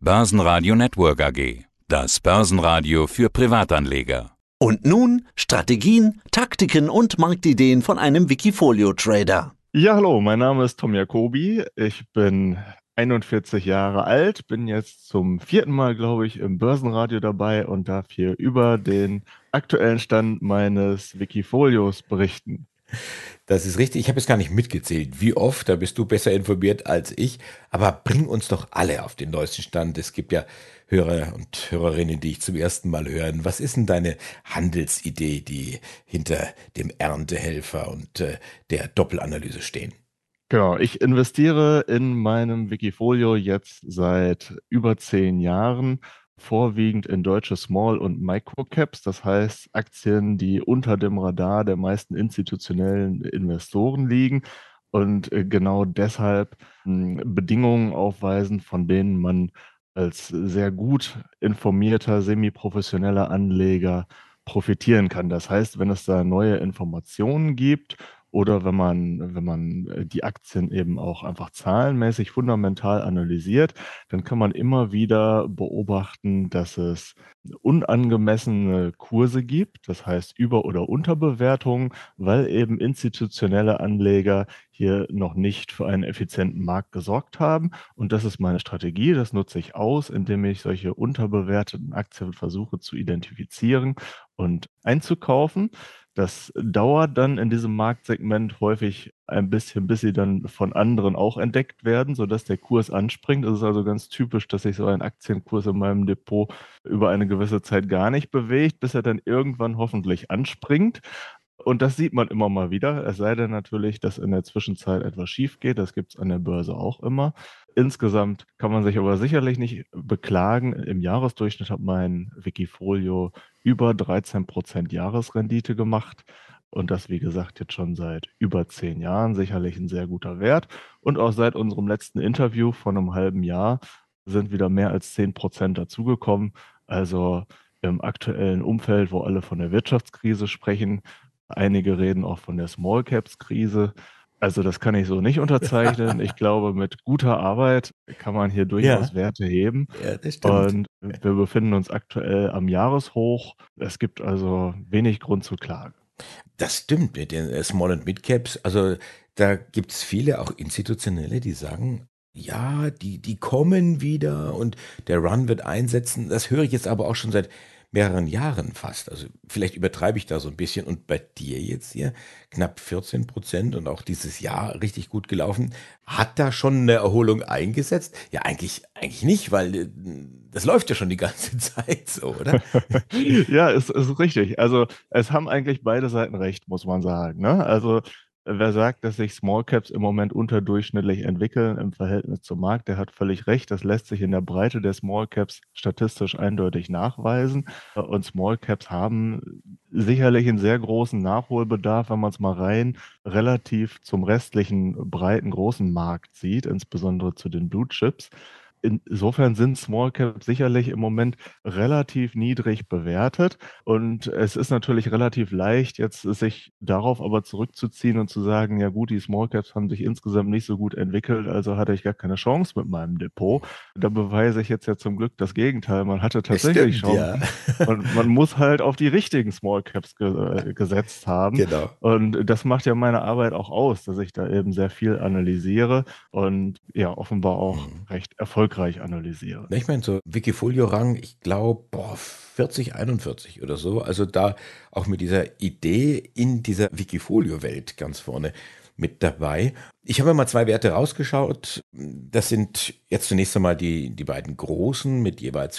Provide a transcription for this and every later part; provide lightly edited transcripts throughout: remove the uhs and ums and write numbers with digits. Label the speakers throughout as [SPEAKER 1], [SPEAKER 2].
[SPEAKER 1] Börsenradio Network AG. Das Börsenradio für Privatanleger.
[SPEAKER 2] Und nun Strategien, Taktiken und Marktideen von einem Wikifolio-Trader.
[SPEAKER 3] Ja, hallo, mein Name ist Tom Jacobi. Ich bin 41 Jahre alt, bin jetzt zum 4. Mal, glaube ich, im Börsenradio dabei und darf hier über den aktuellen Stand meines Wikifolios berichten.
[SPEAKER 4] Das ist richtig. Ich habe jetzt gar nicht mitgezählt, wie oft, da bist du besser informiert als ich. Aber bring uns doch alle auf den neuesten Stand. Es gibt ja Hörer und Hörerinnen, die ich zum ersten Mal hören. Was ist denn deine Handelsidee, die hinter dem Erntehelfer und der Doppelanalyse stehen?
[SPEAKER 3] Genau, ich investiere in meinem Wikifolio jetzt seit über 10 Jahren, vorwiegend in deutsche Small- und Microcaps, das heißt Aktien, die unter dem Radar der meisten institutionellen Investoren liegen und genau deshalb Bedingungen aufweisen, von denen man als sehr gut informierter, semi-professioneller Anleger profitieren kann. Das heißt, wenn es da neue Informationen gibt oder wenn man die Aktien eben auch einfach zahlenmäßig fundamental analysiert, dann kann man immer wieder beobachten, dass es unangemessene Kurse gibt, das heißt Über- oder Unterbewertungen, weil eben institutionelle Anleger hier noch nicht für einen effizienten Markt gesorgt haben. Und das ist meine Strategie, das nutze ich aus, indem ich solche unterbewerteten Aktien versuche zu identifizieren und einzukaufen. Das dauert dann in diesem Marktsegment häufig ein bisschen, bis sie dann von anderen auch entdeckt werden, sodass der Kurs anspringt. Es ist also ganz typisch, dass sich so ein Aktienkurs in meinem Depot über eine gewisse Zeit gar nicht bewegt, bis er dann irgendwann hoffentlich anspringt. Und das sieht man immer mal wieder, es sei denn natürlich, dass in der Zwischenzeit etwas schief geht. Das gibt es an der Börse auch immer. Insgesamt kann man sich aber sicherlich nicht beklagen. Im Jahresdurchschnitt hat mein Wikifolio über 13% Jahresrendite gemacht. Und das, wie gesagt, jetzt schon seit über 10 Jahren. Sicherlich ein sehr guter Wert. Und auch seit unserem letzten Interview von einem halben Jahr sind wieder mehr als 10% dazugekommen. Also im aktuellen Umfeld, wo alle von der Wirtschaftskrise sprechen, einige reden auch von der Small Caps Krise. Also das kann ich so nicht unterzeichnen. Ich glaube, mit guter Arbeit kann man hier durchaus
[SPEAKER 4] Ja,
[SPEAKER 3] Werte heben.
[SPEAKER 4] ja, das stimmt.
[SPEAKER 3] Und wir befinden uns aktuell am Jahreshoch. Es gibt also wenig Grund zur Klage.
[SPEAKER 4] Das stimmt mit den Small- und Mid-Caps. Also da gibt es viele, auch Institutionelle, die sagen, ja, die kommen wieder und der Run wird einsetzen. Das höre ich jetzt aber auch schon seit mehreren Jahren fast. Also vielleicht übertreibe ich da so ein bisschen. Und bei dir jetzt hier knapp 14% und auch dieses Jahr richtig gut gelaufen. Hat da schon eine Erholung eingesetzt? Ja, eigentlich nicht, weil das läuft ja schon die ganze Zeit so, oder?
[SPEAKER 3] Ja, ist richtig. Also es haben eigentlich beide Seiten recht, muss man sagen, ne? Also wer sagt, dass sich Small Caps im Moment unterdurchschnittlich entwickeln im Verhältnis zum Markt, der hat völlig recht. Das lässt sich in der Breite der Small Caps statistisch eindeutig nachweisen. Und Small Caps haben sicherlich einen sehr großen Nachholbedarf, wenn man es mal rein relativ zum restlichen breiten großen Markt sieht, insbesondere zu den Blue Chips. Insofern sind Small Caps sicherlich im Moment relativ niedrig bewertet. Und es ist natürlich relativ leicht, jetzt sich darauf aber zurückzuziehen und zu sagen, ja gut, die Small Caps haben sich insgesamt nicht so gut entwickelt, also hatte ich gar keine Chance mit meinem Depot. Da beweise ich jetzt ja zum Glück das Gegenteil. Man hatte
[SPEAKER 4] Es
[SPEAKER 3] tatsächlich
[SPEAKER 4] stimmt, ja.
[SPEAKER 3] Chancen und man muss halt auf die richtigen Small Caps gesetzt haben.
[SPEAKER 4] Genau.
[SPEAKER 3] Und das macht ja meine Arbeit auch aus, dass ich da eben sehr viel analysiere und ja, offenbar auch recht erfolgreich analysiere.
[SPEAKER 4] Na, ich meine, so Wikifolio-Rang, ich glaube, 40, 41 oder so. Also da auch mit dieser Idee in dieser Wikifolio-Welt ganz vorne mit dabei. Ich habe mir mal 2 Werte rausgeschaut. Das sind jetzt zunächst einmal die beiden großen mit jeweils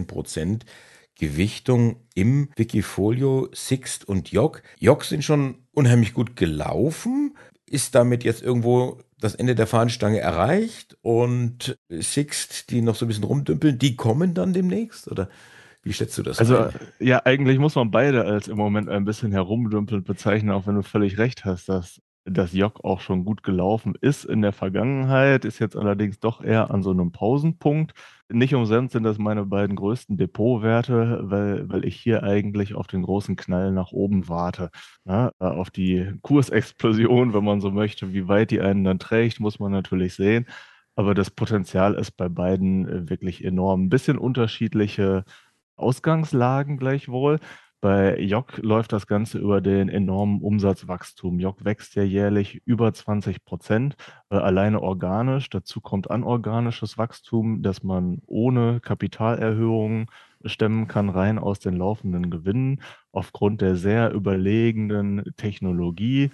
[SPEAKER 4] 15% Gewichtung im Wikifolio, Sixt und Yock. Yock sind schon unheimlich gut gelaufen. Ist damit jetzt irgendwo das Ende der Fahnenstange erreicht und Sixt, die noch so ein bisschen rumdümpeln, die kommen dann demnächst? Oder wie schätzt du das
[SPEAKER 3] Also
[SPEAKER 4] ein?
[SPEAKER 3] ja, eigentlich muss man beide als im Moment ein bisschen herumdümpelnd bezeichnen, auch wenn du völlig recht hast, dass das Jock auch schon gut gelaufen ist in der Vergangenheit, ist jetzt allerdings doch eher an so einem Pausenpunkt. Nicht umsonst sind das meine beiden größten Depotwerte, weil ich hier eigentlich auf den großen Knall nach oben warte. Ne? Auf die Kursexplosion, wenn man so möchte, wie weit die einen dann trägt, muss man natürlich sehen. aber das Potenzial ist bei beiden wirklich enorm. Ein bisschen unterschiedliche Ausgangslagen gleichwohl. Bei Jock läuft das Ganze über den enormen Umsatzwachstum. Jock wächst ja jährlich über 20%, alleine organisch. Dazu kommt anorganisches Wachstum, das man ohne Kapitalerhöhungen stemmen kann, rein aus den laufenden Gewinnen, aufgrund der sehr überlegenen Technologie.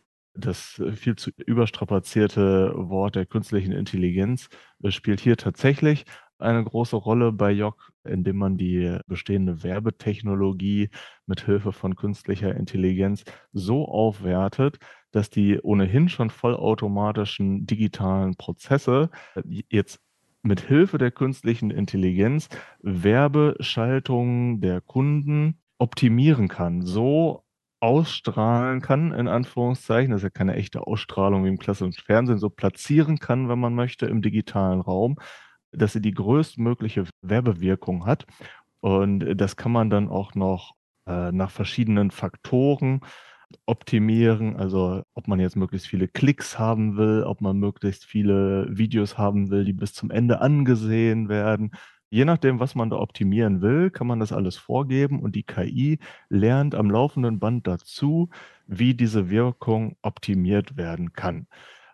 [SPEAKER 3] Das viel zu überstrapazierte Wort der künstlichen Intelligenz spielt hier tatsächlich eine große Rolle bei Jock, indem man die bestehende Werbetechnologie mit Hilfe von künstlicher Intelligenz so aufwertet, dass die ohnehin schon vollautomatischen digitalen Prozesse jetzt mit Hilfe der künstlichen Intelligenz Werbeschaltungen der Kunden optimieren kann, so ausstrahlen kann, in Anführungszeichen, das ist ja keine echte Ausstrahlung wie im klassischen Fernsehen, so platzieren kann, wenn man möchte, im digitalen Raum, dass sie die größtmögliche Werbewirkung hat. Und das kann man dann auch noch nach verschiedenen Faktoren optimieren. Also ob man jetzt möglichst viele Klicks haben will, ob man möglichst viele Videos haben will, die bis zum Ende angesehen werden. Je nachdem, was man da optimieren will, kann man das alles vorgeben und die KI lernt am laufenden Band dazu, wie diese Wirkung optimiert werden kann.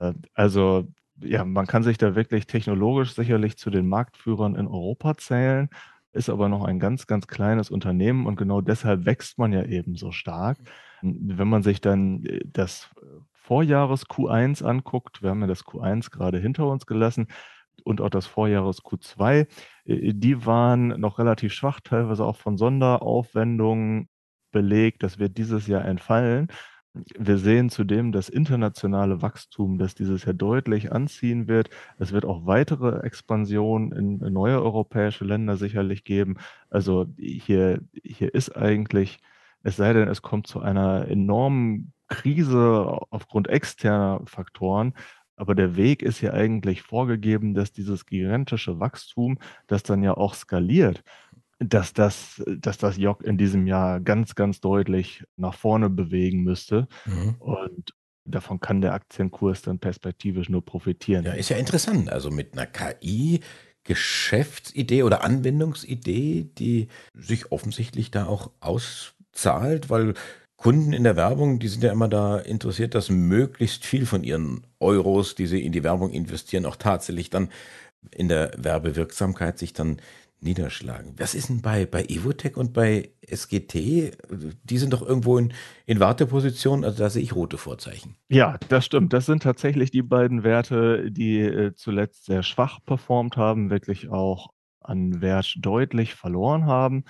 [SPEAKER 3] Also ja, man kann sich da wirklich technologisch sicherlich zu den Marktführern in Europa zählen, ist aber noch ein ganz, ganz kleines Unternehmen und genau deshalb wächst man ja eben so stark. Wenn man sich dann das Vorjahres Q1 anguckt, wir haben ja das Q1 gerade hinter uns gelassen und auch das Vorjahres Q2, die waren noch relativ schwach, teilweise auch von Sonderaufwendungen belegt. Das wird dieses Jahr entfallen. Wir sehen zudem das internationale Wachstum, das dieses Jahr deutlich anziehen wird. Es wird auch weitere Expansionen in neue europäische Länder sicherlich geben. Also hier ist eigentlich, es sei denn, es kommt zu einer enormen Krise aufgrund externer Faktoren, aber der Weg ist ja eigentlich vorgegeben, dass dieses gigantische Wachstum, das dann ja auch skaliert, dass das Jock in diesem Jahr ganz, ganz deutlich nach vorne bewegen müsste.
[SPEAKER 4] Mhm.
[SPEAKER 3] Und davon kann der Aktienkurs dann perspektivisch nur profitieren.
[SPEAKER 4] Ja, ist ja interessant. Also mit einer KI Geschäftsidee oder Anwendungsidee, die sich offensichtlich da auch auszahlt, weil Kunden in der Werbung, die sind ja immer da interessiert, dass möglichst viel von ihren Euros, die sie in die Werbung investieren, auch tatsächlich dann in der Werbewirksamkeit sich dann niederschlagen. Was ist denn bei Evotech und bei SGT? Die sind doch irgendwo in Warteposition, also da sehe ich rote Vorzeichen.
[SPEAKER 3] Ja, das stimmt. Das sind tatsächlich die beiden Werte, die zuletzt sehr schwach performt haben, wirklich auch an Wert deutlich verloren haben.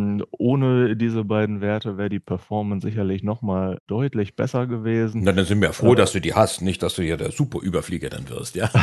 [SPEAKER 3] Ohne diese beiden Werte wäre die Performance sicherlich nochmal deutlich besser gewesen.
[SPEAKER 4] Na, dann sind wir ja froh, dass du die hast, nicht, dass du ja der Superüberflieger dann wirst, ja.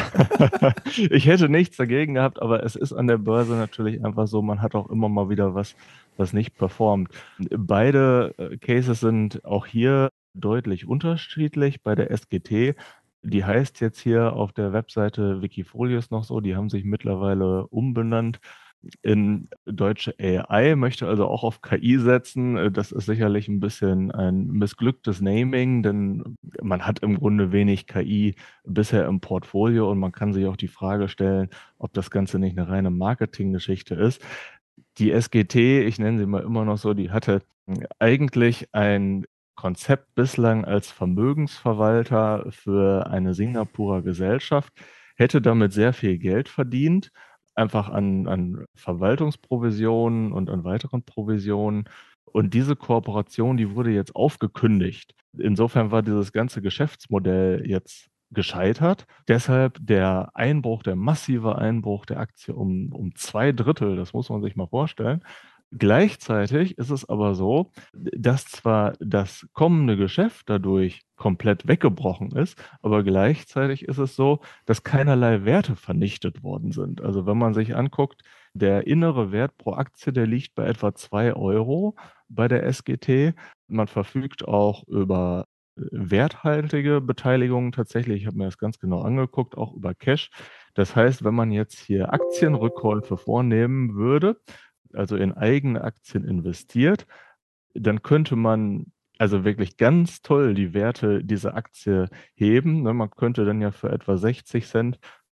[SPEAKER 3] Ich hätte nichts dagegen gehabt, aber es ist an der Börse natürlich einfach so, man hat auch immer mal wieder was nicht performt. Beide Cases sind auch hier deutlich unterschiedlich. Bei der SGT, die heißt jetzt hier auf der Webseite Wikifolios noch so, die haben sich mittlerweile umbenannt in Deutsche AI, möchte also auch auf KI setzen. Das ist sicherlich ein bisschen ein missglücktes Naming, denn man hat im Grunde wenig KI bisher im Portfolio und man kann sich auch die Frage stellen, ob das Ganze nicht eine reine Marketinggeschichte ist. Die SGT, ich nenne sie mal immer noch so, die hatte eigentlich ein Konzept bislang als Vermögensverwalter für eine Singapurer Gesellschaft, hätte damit sehr viel Geld verdient, einfach an Verwaltungsprovisionen und an weiteren Provisionen. Und diese Kooperation, die wurde jetzt aufgekündigt. Insofern war dieses ganze Geschäftsmodell jetzt gescheitert. Deshalb der massive Einbruch der Aktie um 2 Drittel, das muss man sich mal vorstellen. Gleichzeitig ist es aber so, dass zwar das kommende Geschäft dadurch komplett weggebrochen ist, aber gleichzeitig ist es so, dass keinerlei Werte vernichtet worden sind. Also wenn man sich anguckt, der innere Wert pro Aktie, der liegt bei etwa 2 € bei der SGT. Man verfügt auch über werthaltige Beteiligungen tatsächlich. Ich habe mir das ganz genau angeguckt, auch über Cash. Das heißt, wenn man jetzt hier Aktienrückkäufe vornehmen würde, also in eigene Aktien investiert, dann könnte man also wirklich ganz toll die Werte dieser Aktie heben. Ne? Man könnte dann ja für etwa 60 Cent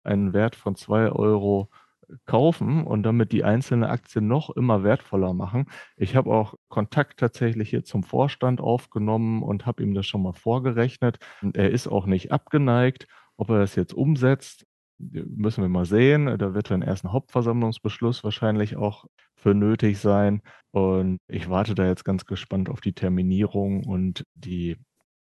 [SPEAKER 3] einen Wert von 2 € kaufen und damit die einzelne Aktie noch immer wertvoller machen. Ich habe auch Kontakt tatsächlich hier zum Vorstand aufgenommen und habe ihm das schon mal vorgerechnet. Und er ist auch nicht abgeneigt. Ob er das jetzt umsetzt, müssen wir mal sehen. Da wird dann erst ein Hauptversammlungsbeschluss wahrscheinlich auch für nötig sein. Und ich warte da jetzt ganz gespannt auf die Terminierung und die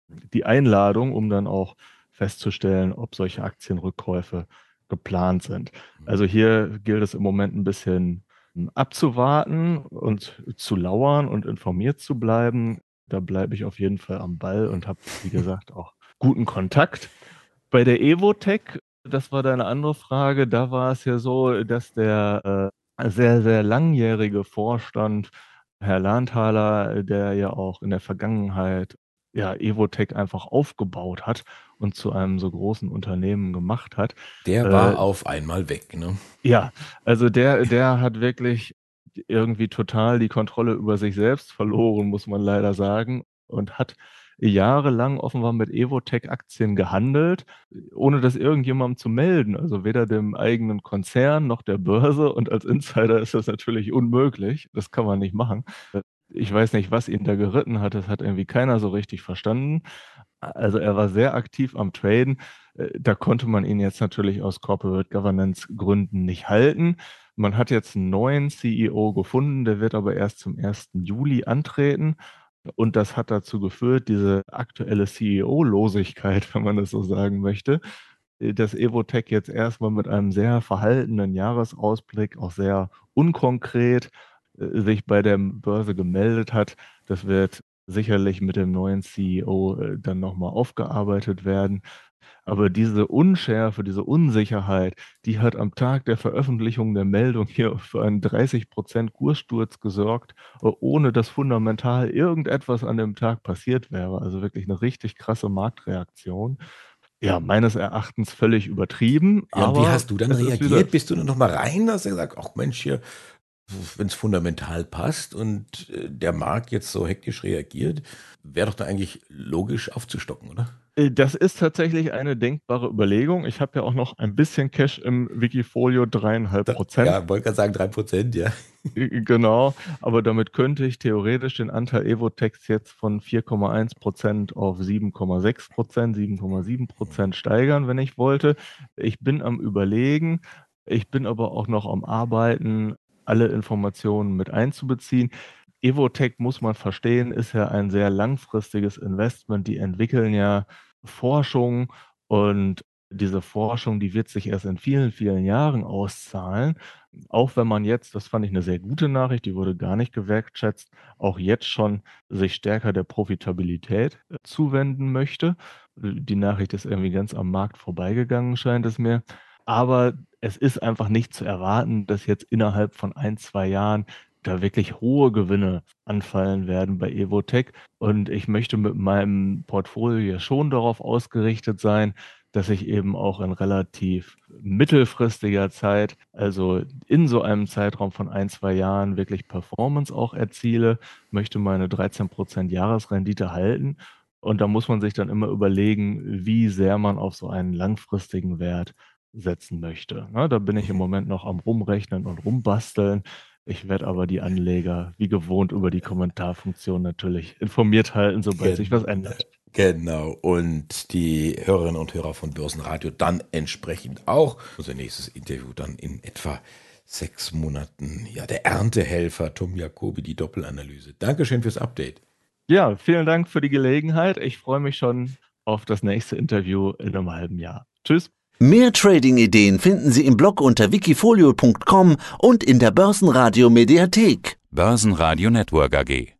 [SPEAKER 3] Einladung, um dann auch festzustellen, ob solche Aktienrückkäufe geplant sind. Also hier gilt es im Moment ein bisschen abzuwarten und zu lauern und informiert zu bleiben. Da bleibe ich auf jeden Fall am Ball und habe, wie gesagt, auch guten Kontakt. Bei der Evotec, das war deine andere Frage, da war es ja so, dass der sehr, sehr langjährige Vorstand, Herr Lahntaler, der ja auch in der Vergangenheit Evotec einfach aufgebaut hat und zu einem so großen Unternehmen gemacht hat.
[SPEAKER 4] Der war auf einmal weg, ne?
[SPEAKER 3] Ja, also der hat wirklich irgendwie total die Kontrolle über sich selbst verloren, muss man leider sagen, und hat jahrelang offenbar mit Evotec-Aktien gehandelt, ohne das irgendjemandem zu melden. Also weder dem eigenen Konzern noch der Börse. Und als Insider ist das natürlich unmöglich. Das kann man nicht machen. Ich weiß nicht, was ihn da geritten hat. Das hat irgendwie keiner so richtig verstanden. Also er war sehr aktiv am Traden. Da konnte man ihn jetzt natürlich aus Corporate Governance Gründen nicht halten. Man hat jetzt einen neuen CEO gefunden, der wird aber erst zum 1. Juli antreten. Und das hat dazu geführt, diese aktuelle CEO-Losigkeit, wenn man das so sagen möchte, dass Evotec jetzt erstmal mit einem sehr verhaltenen Jahresausblick, auch sehr unkonkret, sich bei der Börse gemeldet hat. Das wird sicherlich mit dem neuen CEO dann nochmal aufgearbeitet werden. Aber diese Unschärfe, diese Unsicherheit, die hat am Tag der Veröffentlichung der Meldung hier für einen 30% Kurssturz gesorgt, ohne dass fundamental irgendetwas an dem Tag passiert wäre. Also wirklich eine richtig krasse Marktreaktion. Ja, meines Erachtens völlig übertrieben,
[SPEAKER 4] Ja, und wie
[SPEAKER 3] aber
[SPEAKER 4] hast du dann
[SPEAKER 3] es ist wieder
[SPEAKER 4] reagiert? Bist du dann noch mal rein? Hast du gesagt, ach Mensch, hier, wenn es fundamental passt und der Markt jetzt so hektisch reagiert, wäre doch da eigentlich logisch aufzustocken, oder?
[SPEAKER 3] Das ist tatsächlich eine denkbare Überlegung. Ich habe ja auch noch ein bisschen Cash im Wikifolio, 3,5%.
[SPEAKER 4] Ja, wollte gerade sagen 3%, ja.
[SPEAKER 3] Genau, aber damit könnte ich theoretisch den Anteil Evotex jetzt von 4,1% auf 7,6%, 7,7% steigern, wenn ich wollte. Ich bin am Überlegen, ich bin aber auch noch am Arbeiten, alle Informationen mit einzubeziehen. Evotec, muss man verstehen, ist ja ein sehr langfristiges Investment. Die entwickeln ja Forschung und diese Forschung, die wird sich erst in vielen, vielen Jahren auszahlen. Auch wenn man jetzt, das fand ich eine sehr gute Nachricht, die wurde gar nicht gewertschätzt, auch jetzt schon sich stärker der Profitabilität zuwenden möchte. Die Nachricht ist irgendwie ganz am Markt vorbeigegangen, scheint es mir. Aber es ist einfach nicht zu erwarten, dass jetzt innerhalb von 1, 2 Jahren da wirklich hohe Gewinne anfallen werden bei Evotec. Und ich möchte mit meinem Portfolio ja schon darauf ausgerichtet sein, dass ich eben auch in relativ mittelfristiger Zeit, also in so einem Zeitraum von 1, 2 Jahren wirklich Performance auch erziele, möchte meine 13% Jahresrendite halten. Und da muss man sich dann immer überlegen, wie sehr man auf so einen langfristigen Wert setzen möchte. Ne, da bin ich im Moment noch am Rumrechnen und Rumbasteln. Ich werde aber die Anleger wie gewohnt über die Kommentarfunktion natürlich informiert halten, sobald sich was ändert.
[SPEAKER 4] Genau, und die Hörerinnen und Hörer von Börsenradio dann entsprechend auch. Unser nächstes Interview dann in etwa 6 Monaten. Ja, der Erntehelfer Tom Jacobi, die Doppelanalyse. Dankeschön fürs Update.
[SPEAKER 3] Ja, vielen Dank für die Gelegenheit. Ich freue mich schon auf das nächste Interview in einem halben Jahr. Tschüss.
[SPEAKER 2] Mehr Trading-Ideen finden Sie im Blog unter wikifolio.com und in der Börsenradio Mediathek.
[SPEAKER 1] Börsenradio Network AG.